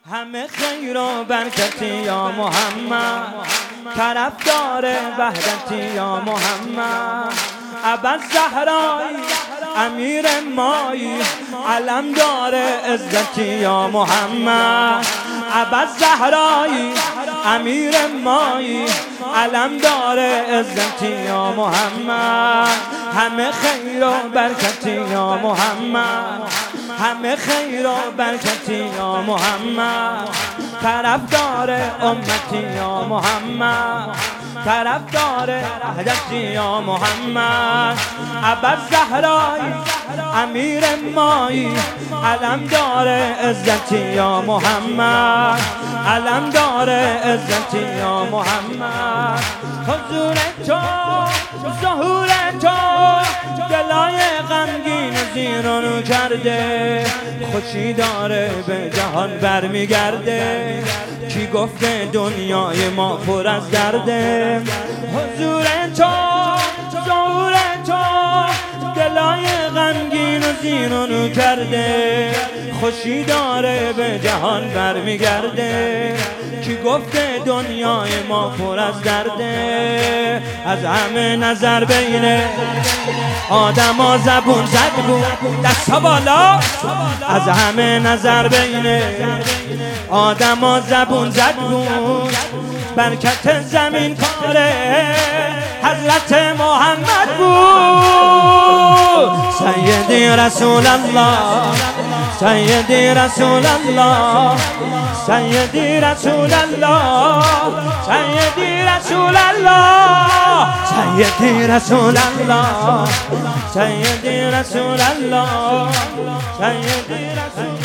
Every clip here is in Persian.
همه خیر و برکتی یا محمد، طرفدار وحدتی یا محمد. ابوالزهرایی امیر مایی، علمدار عزتی یا محمد. ابوالزهرایی امیر مایی، علمدار عزتی یا محمد. همه خیر و برکتی یا محمد، همه خیر و برکتی یا محمد. طرفدار امتی یا محمد، طرفدار وحدتی یا محمد. ابوالزهرایی امیر مایی، علمدار عزتی یا محمد، علمدار عزتی یا محمد. حضور تو، ظهور تو، دلای غمگین زیر و رو کرده. خوشی داره به جهان برمیگرده، کی گفته دنیای ما پر از درده. حضور تو، ظهور تو، دلای غمگین و زیر و رو کرده. خوشی داره به جهان برمیگرده، کی گفته دنیای ما پر از درده. از همه نظر بین آدم ها زبون زد بود، دستا بالا. از همه نظر بین آدم ها زبون زد بود، برکت زمین کاره حضرت محمد بود. سیدی رسول الله، سیدی رسول الله، سیدی رسول الله، سیدی رسول الله، سیدی رسول الله، سیدی رسول الله، سیدی رسول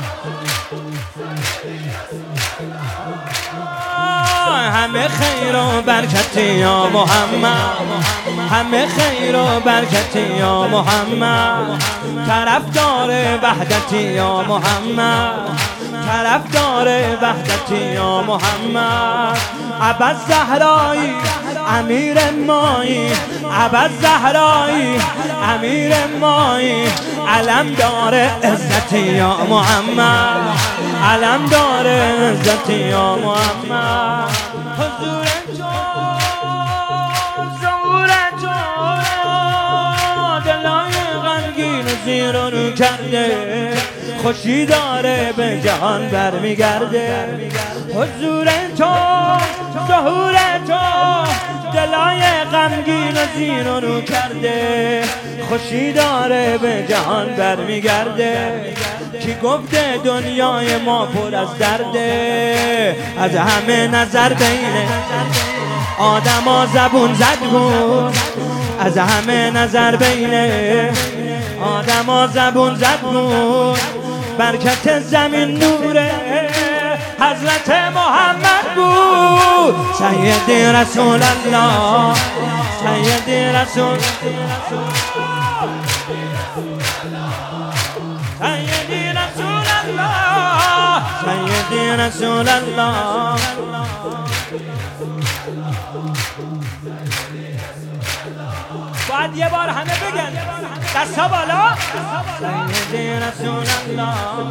همه خیر و برکتی یا محمد، همه خیر و برکتی یا محمد. طرفدار وحدتی یا محمد، طرفدار وحدتی یا محمد. ابوالزهرایی امیر مایی، ابوالزهرایی امیر مایی، علمدار عزتی یا محمد، علمدار عزتی یا محمد. حضور تو، ظهور تو، دلای غمگین زیر و رو کرده. خوشی داره به جهان برمیگرده. حضور تو، ظهور تو، دلای غمگین زیر و رو کرده. خوشی داره به جهان برمیگرده، کی گفته دنیای ما پر از درده. از همه نظر بین آدم ها زبون زد بود، از همه نظر بین آدم ها زبون زد بود، برکت زمین نور حضرت محمد بود. سیدی رسول الله، سیدی رسول سیدی رسول الله، سیدی رسول الله. باید یه بار همه بگن دستا بالا. سیدی رسول الله،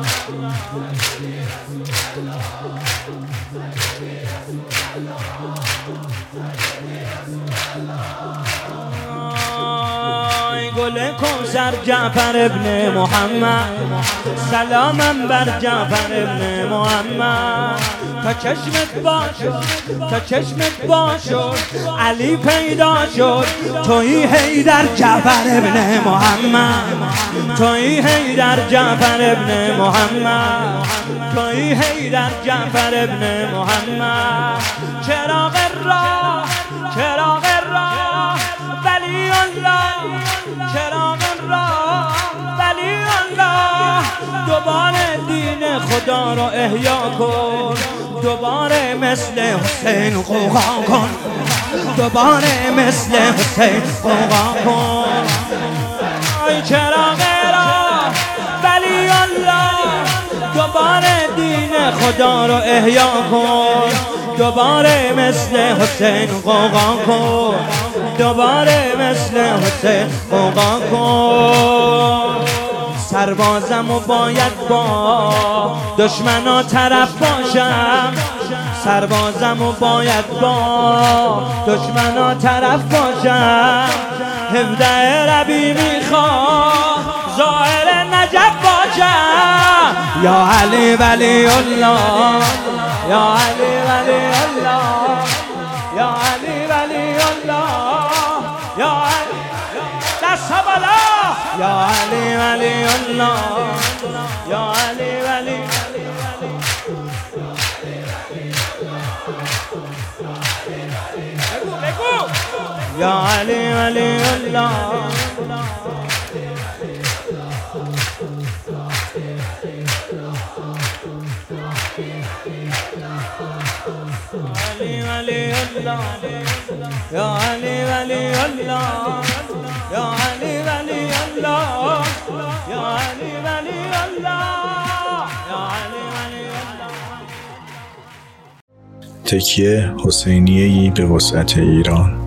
گل کوثر جعفر ابن محمد، سلامم بر جعفر ابن محمد. تا چشمت باشد، تا چشمت باشد، علی پیدا شد. تویی حیدر جعفر ابن محمد، تویی حیدر جعفر ابن محمد، تویی حیدر جعفر ابن محمد. چراغ راه، چراغ راه، ولی الله، چراغ راه، ولی الله. دوباره دین خدا رو احیا کن، دوباره مثل حسین غوغا کن، دوباره مثل حسین غوغا کن. ای چراغ راه، ولی الله، دوباره دین خدا رو احیا کن، دوباره مثل حسین غوغا کن، دوباره مثل حسین غوغا کن. سربازم و باید با دشمنا طرف باشم، سربازم و باید با دشمنا طرف باشم. 17 ربیع میخوام ظاهر نجف باشم. یا علی ولی الله، یا علی ولی الله، یا علی ولی الله، یا علی دست بالا، یا علی ولی الله، یا علی ولی یا علی ولی الله. علی ولی الله، یا علی ولی الله، یا علی ولی الله، یا علی ولی الله، یا علی ولی الله. تکیه حسینیه‌ای به وسعت ایران.